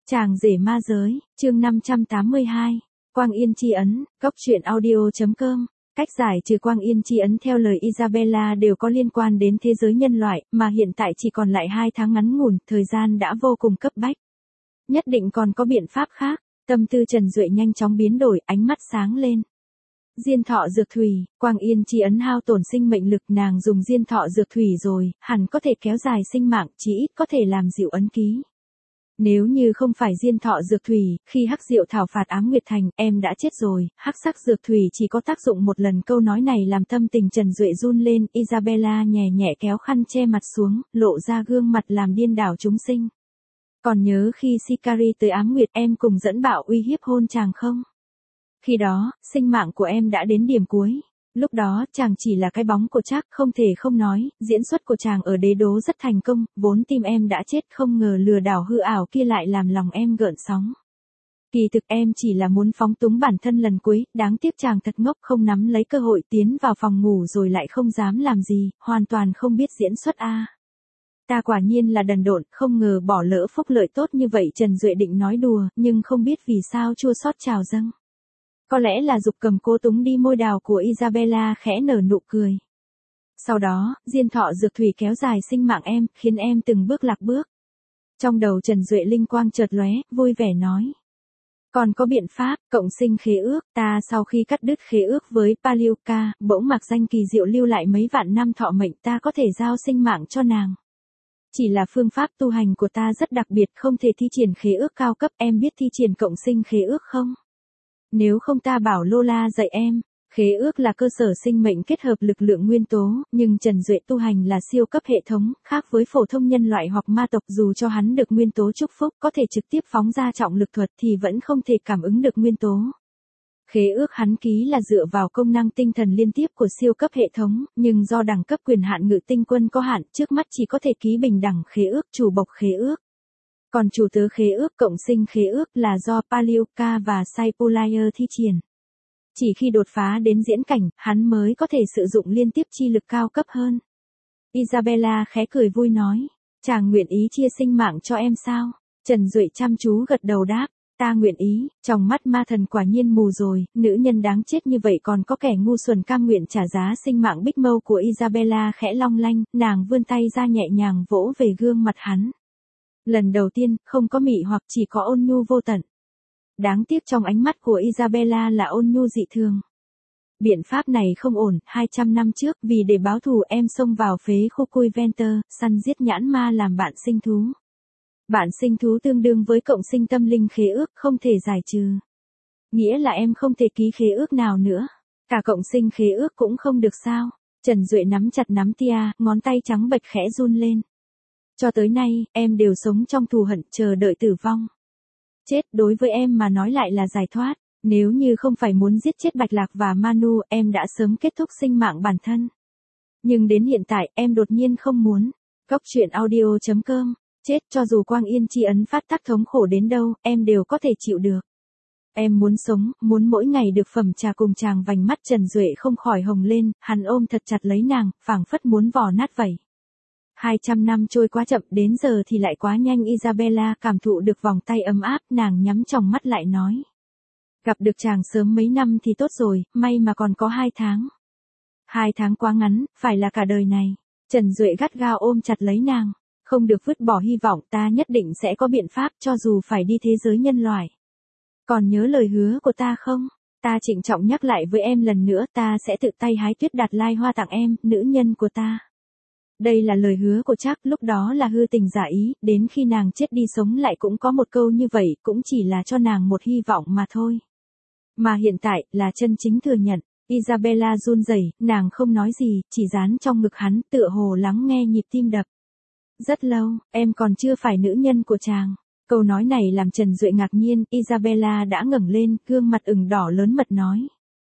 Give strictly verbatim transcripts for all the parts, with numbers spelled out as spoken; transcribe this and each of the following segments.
Chàng rể ma giới, chương năm trăm tám mươi hai. Quang Yên Chi Ấn, cốc truyện audio.com. Cách giải trừ Quang Yên Chi Ấn theo lời Isabella đều có liên quan đến thế giới nhân loại, mà hiện tại chỉ còn lại hai tháng ngắn ngủn, thời gian đã vô cùng cấp bách. Nhất định còn có biện pháp khác, tâm tư Trần Duệ nhanh chóng biến đổi, ánh mắt sáng lên. Diên thọ dược thủy, Quang Yên Chi Ấn hao tổn sinh mệnh lực, nàng dùng diên thọ dược thủy rồi, hẳn có thể kéo dài sinh mạng, chỉ ít có thể làm dịu ấn ký. Nếu như không phải diên thọ dược thủy, khi Hắc Diệu thảo phạt Ám Nguyệt Thành, em đã chết rồi, hắc sắc dược thủy chỉ có tác dụng một lần. Câu nói này làm tâm tình Trần Duệ run lên, Isabella nhẹ nhẹ kéo khăn che mặt xuống, lộ ra gương mặt làm điên đảo chúng sinh. Còn nhớ khi Sicari tới Ám Nguyệt em cùng dẫn bạo uy hiếp hôn chàng không? Khi đó, sinh mạng của em đã đến điểm cuối. Lúc đó, chàng chỉ là cái bóng của Trác, không thể không nói, diễn xuất của chàng ở đế đô rất thành công, vốn tim em đã chết, không ngờ lừa đảo hư ảo kia lại làm lòng em gợn sóng. Kỳ thực em chỉ là muốn phóng túng bản thân lần cuối, đáng tiếc chàng thật ngốc, không nắm lấy cơ hội tiến vào phòng ngủ rồi lại không dám làm gì, hoàn toàn không biết diễn xuất a. À. Ta quả nhiên là đần độn, không ngờ bỏ lỡ phúc lợi tốt như vậy. Trần Duệ định nói đùa, nhưng không biết vì sao chua xót trào dâng. Có lẽ là dục cầm cố túng đi môi đào của Isabella khẽ nở nụ cười. Sau đó, diên thọ dược thủy kéo dài sinh mạng em, khiến em từng bước lạc bước. Trong đầu Trần Duệ linh quang chợt lóe, vui vẻ nói. Còn có biện pháp, cộng sinh khế ước, ta sau khi cắt đứt khế ước với Paliuka, bỗng mặc danh kỳ diệu lưu lại mấy vạn năm thọ mệnh, ta có thể giao sinh mạng cho nàng. Chỉ là phương pháp tu hành của ta rất đặc biệt, không thể thi triển khế ước cao cấp, em biết thi triển cộng sinh khế ước không? Nếu không ta bảo Lola dạy em. Khế ước là cơ sở sinh mệnh kết hợp lực lượng nguyên tố, nhưng Trần Duệ tu hành là siêu cấp hệ thống, khác với phổ thông nhân loại hoặc ma tộc, dù cho hắn được nguyên tố chúc phúc, có thể trực tiếp phóng ra trọng lực thuật thì vẫn không thể cảm ứng được nguyên tố. Khế ước hắn ký là dựa vào công năng tinh thần liên tiếp của siêu cấp hệ thống, nhưng do đẳng cấp quyền hạn Ngự Tinh Quân có hạn, trước mắt chỉ có thể ký bình đẳng khế ước, chủ bộc khế ước. Còn chủ tớ khế ước, cộng sinh khế ước là do Paliuka và Saipolayer thi triển. Chỉ khi đột phá đến diễn cảnh, hắn mới có thể sử dụng liên tiếp chi lực cao cấp hơn. Isabella khẽ cười vui nói, chàng nguyện ý chia sinh mạng cho em sao? Trần Duệ chăm chú gật đầu đáp, ta nguyện ý. Trong mắt ma thần quả nhiên mù rồi, nữ nhân đáng chết như vậy còn có kẻ ngu xuẩn cam nguyện trả giá sinh mạng. Bích mâu của Isabella khẽ long lanh, nàng vươn tay ra nhẹ nhàng vỗ về gương mặt hắn. Lần đầu tiên, không có mị hoặc chỉ có ôn nhu vô tận. Đáng tiếc trong ánh mắt của Isabella là ôn nhu dị thường. Biện pháp này không ổn, hai trăm năm trước, vì để báo thù em xông vào phế khu Cui Venter, săn giết nhãn ma làm bạn sinh thú. Bạn sinh thú tương đương với cộng sinh tâm linh khế ước, không thể giải trừ. Nghĩa là em không thể ký khế ước nào nữa. Cả cộng sinh khế ước cũng không được sao? Trần Duệ nắm chặt nắm tia, ngón tay trắng bệch khẽ run lên. Cho tới nay, em đều sống trong thù hận, chờ đợi tử vong. Chết đối với em mà nói lại là giải thoát. Nếu như không phải muốn giết chết Bạch Lạc và Manu, em đã sớm kết thúc sinh mạng bản thân. Nhưng đến hiện tại, em đột nhiên không muốn. Cốc truyện audio.com. Chết cho dù Quang Yên Chi Ấn phát tác thống khổ đến đâu, em đều có thể chịu được. Em muốn sống, muốn mỗi ngày được phẩm trà cùng chàng. Vành mắt Trần Duệ không khỏi hồng lên, hắn ôm thật chặt lấy nàng, phảng phất muốn vò nát vậy. Hai trăm năm trôi quá chậm, đến giờ thì lại quá nhanh. Isabella cảm thụ được vòng tay ấm áp, nàng nhắm tròng mắt lại nói. Gặp được chàng sớm mấy năm thì tốt rồi, may mà còn có hai tháng. Hai tháng quá ngắn, phải là cả đời này. Trần Duệ gắt gao ôm chặt lấy nàng. Không được vứt bỏ hy vọng, ta nhất định sẽ có biện pháp cho dù phải đi thế giới nhân loại. Còn nhớ lời hứa của ta không? Ta trịnh trọng nhắc lại với em lần nữa, ta sẽ tự tay hái tuyết đạt lai hoa tặng em, nữ nhân của ta. Đây là lời hứa của Trác, lúc đó là hư tình giả ý, đến khi nàng chết đi sống lại cũng có một câu như vậy, cũng chỉ là cho nàng một hy vọng mà thôi. Mà hiện tại, là chân chính thừa nhận. Isabella run rẩy, nàng không nói gì, chỉ dán trong ngực hắn, tựa hồ lắng nghe nhịp tim đập. Rất lâu, em còn chưa phải nữ nhân của chàng. Câu nói này làm Trần Duệ ngạc nhiên, Isabella đã ngẩng lên, gương mặt ửng đỏ lớn mật nói.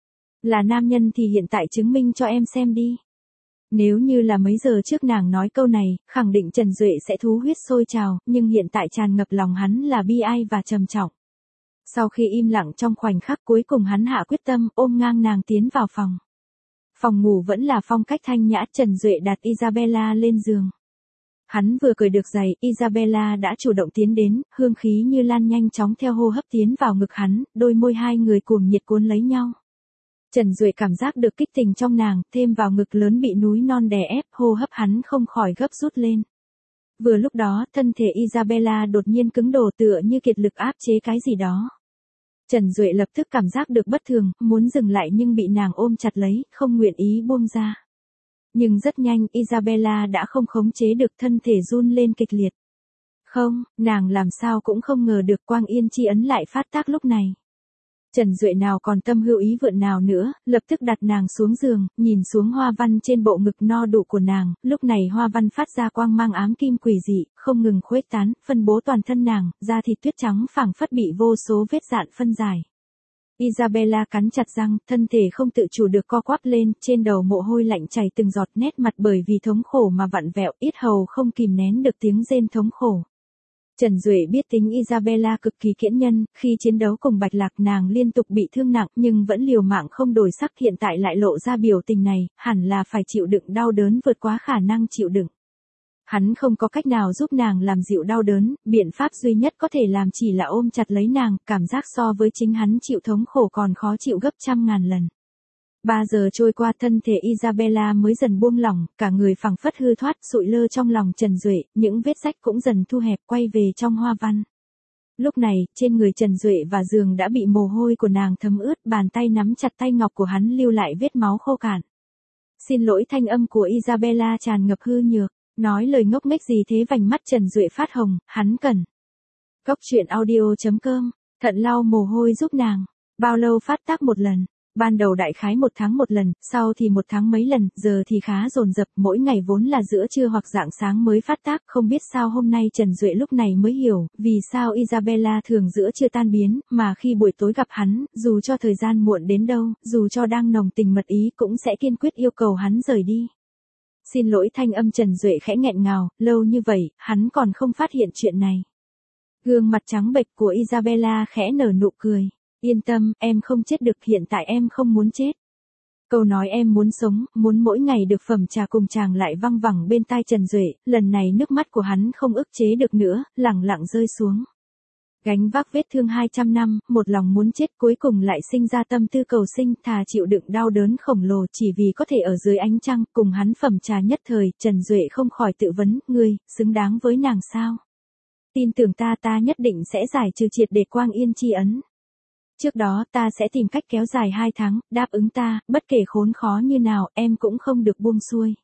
Là nam nhân thì hiện tại chứng minh cho em xem đi. Nếu như là mấy giờ trước nàng nói câu này, khẳng định Trần Duệ sẽ thú huyết sôi trào, nhưng hiện tại tràn ngập lòng hắn là bi ai và trầm trọng. Sau khi im lặng trong khoảnh khắc cuối cùng hắn hạ quyết tâm, ôm ngang nàng tiến vào phòng. Phòng ngủ vẫn là phong cách thanh nhã, Trần Duệ đặt Isabella lên giường. Hắn vừa cởi được giày, Isabella đã chủ động tiến đến, hương khí như lan nhanh chóng theo hô hấp tiến vào ngực hắn, đôi môi hai người cuồng nhiệt cuốn lấy nhau. Trần Duệ cảm giác được kích tình trong nàng, thêm vào ngực lớn bị núi non đè ép, hô hấp hắn không khỏi gấp rút lên. Vừa lúc đó, thân thể Isabella đột nhiên cứng đổ tựa như kiệt lực áp chế cái gì đó. Trần Duệ lập tức cảm giác được bất thường, muốn dừng lại nhưng bị nàng ôm chặt lấy, không nguyện ý buông ra. Nhưng rất nhanh, Isabella đã không khống chế được, thân thể run lên kịch liệt. Không, nàng làm sao cũng không ngờ được quang yên chi ấn lại phát tác lúc này. Trần Duệ nào còn tâm hữu ý vượn nào nữa, lập tức đặt nàng xuống giường, nhìn xuống hoa văn trên bộ ngực no đủ của nàng, lúc này hoa văn phát ra quang mang ám kim quỷ dị, không ngừng khuếch tán, phân bố toàn thân nàng, da thịt tuyết trắng phẳng phất bị vô số vết dạn phân giải. Isabella cắn chặt răng, thân thể không tự chủ được co quắp lên, trên đầu mồ hôi lạnh chảy từng giọt, nét mặt bởi vì thống khổ mà vặn vẹo, yết hầu không kìm nén được tiếng rên thống khổ. Trần Duệ biết tính Isabella cực kỳ kiễn nhân, khi chiến đấu cùng Bạch Lạc nàng liên tục bị thương nặng nhưng vẫn liều mạng không đổi sắc, hiện tại lại lộ ra biểu tình này, hẳn là phải chịu đựng đau đớn vượt quá khả năng chịu đựng. Hắn không có cách nào giúp nàng làm dịu đau đớn, biện pháp duy nhất có thể làm chỉ là ôm chặt lấy nàng, cảm giác so với chính hắn chịu thống khổ còn khó chịu gấp trăm ngàn lần. Ba giờ trôi qua, thân thể Isabella mới dần buông lỏng, cả người phẳng phất hư thoát, sụi lơ trong lòng Trần Duệ, những vết rách cũng dần thu hẹp, quay về trong hoa văn. Lúc này, trên người Trần Duệ và giường đã bị mồ hôi của nàng thấm ướt, bàn tay nắm chặt tay ngọc của hắn lưu lại vết máu khô cạn. Xin lỗi, thanh âm của Isabella tràn ngập hư nhược, nói lời ngốc nghếch gì thế, vành mắt Trần Duệ phát hồng, hắn cần. Cốc truyện audio chấm com, thận lau mồ hôi giúp nàng, bao lâu phát tác một lần? Ban đầu đại khái một tháng một lần, sau thì một tháng mấy lần, giờ thì khá dồn dập, mỗi ngày vốn là giữa trưa hoặc rạng sáng mới phát tác, không biết sao hôm nay Trần Duệ lúc này mới hiểu, vì sao Isabella thường giữa trưa tan biến, mà khi buổi tối gặp hắn, dù cho thời gian muộn đến đâu, dù cho đang nồng tình mật ý cũng sẽ kiên quyết yêu cầu hắn rời đi. Xin lỗi, thanh âm Trần Duệ khẽ nghẹn ngào, lâu như vậy, hắn còn không phát hiện chuyện này. Gương mặt trắng bệch của Isabella khẽ nở nụ cười. Yên tâm, em không chết được, hiện tại em không muốn chết. Câu nói em muốn sống, muốn mỗi ngày được phẩm trà cùng chàng lại văng vẳng bên tai Trần Duệ, lần này nước mắt của hắn không ức chế được nữa, lẳng lặng rơi xuống. Gánh vác vết thương hai trăm năm, một lòng muốn chết, cuối cùng lại sinh ra tâm tư cầu sinh, thà chịu đựng đau đớn khổng lồ chỉ vì có thể ở dưới ánh trăng cùng hắn phẩm trà nhất thời. Trần Duệ không khỏi tự vấn, ngươi, xứng đáng với nàng sao? Tin tưởng ta, ta nhất định sẽ giải trừ triệt để quang yên chi ấn. Trước đó ta sẽ tìm cách kéo dài hai tháng, đáp ứng ta, bất kể khốn khó như nào, em cũng không được buông xuôi.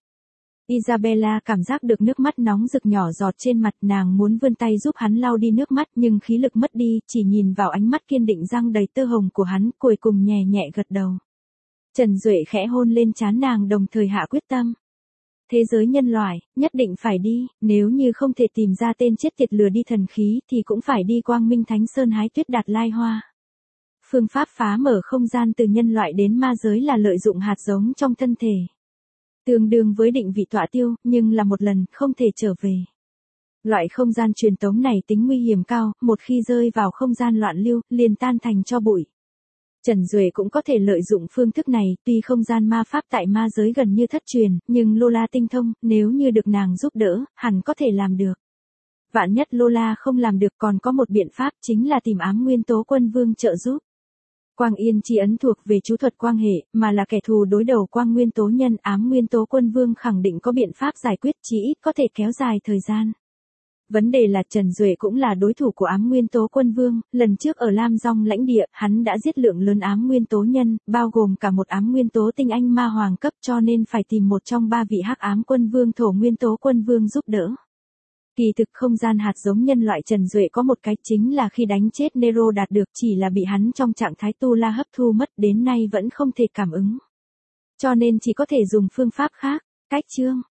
Isabella cảm giác được nước mắt nóng rực nhỏ giọt trên mặt, nàng muốn vươn tay giúp hắn lau đi nước mắt nhưng khí lực mất đi, chỉ nhìn vào ánh mắt kiên định răng đầy tơ hồng của hắn, cuối cùng nhẹ nhẹ gật đầu. Trần Duệ khẽ hôn lên trán nàng đồng thời hạ quyết tâm. Thế giới nhân loại, nhất định phải đi, nếu như không thể tìm ra tên chết tiệt lừa đi thần khí thì cũng phải đi Quang Minh Thánh Sơn hái tuyết đạt lai hoa. Phương pháp phá mở không gian từ nhân loại đến ma giới là lợi dụng hạt giống trong thân thể. Tương đương với định vị tọa tiêu, nhưng là một lần, không thể trở về. Loại không gian truyền tống này tính nguy hiểm cao, một khi rơi vào không gian loạn lưu, liền tan thành tro bụi. Trần Duệ cũng có thể lợi dụng phương thức này, tuy không gian ma pháp tại ma giới gần như thất truyền, nhưng Lola tinh thông, nếu như được nàng giúp đỡ, hẳn có thể làm được. Vạn nhất Lola không làm được, còn có một biện pháp, chính là tìm ám nguyên tố quân vương trợ giúp. Quang Yên chi ấn thuộc về chú thuật quang hệ, mà là kẻ thù đối đầu quang nguyên tố nhân, ám nguyên tố quân vương khẳng định có biện pháp giải quyết, chí ít có thể kéo dài thời gian. Vấn đề là Trần Duệ cũng là đối thủ của ám nguyên tố quân vương, lần trước ở Lam Dong lãnh địa, hắn đã giết lượng lớn ám nguyên tố nhân, bao gồm cả một ám nguyên tố tinh anh ma hoàng cấp, cho nên phải tìm một trong ba vị hắc ám quân vương thổ nguyên tố quân vương giúp đỡ. Kỳ thực không gian hạt giống nhân loại Trần Duệ có một cái, chính là khi đánh chết Nero đạt được, chỉ là bị hắn trong trạng thái tu la hấp thu mất, đến nay vẫn không thể cảm ứng. Cho nên chỉ có thể dùng phương pháp khác. Cách chương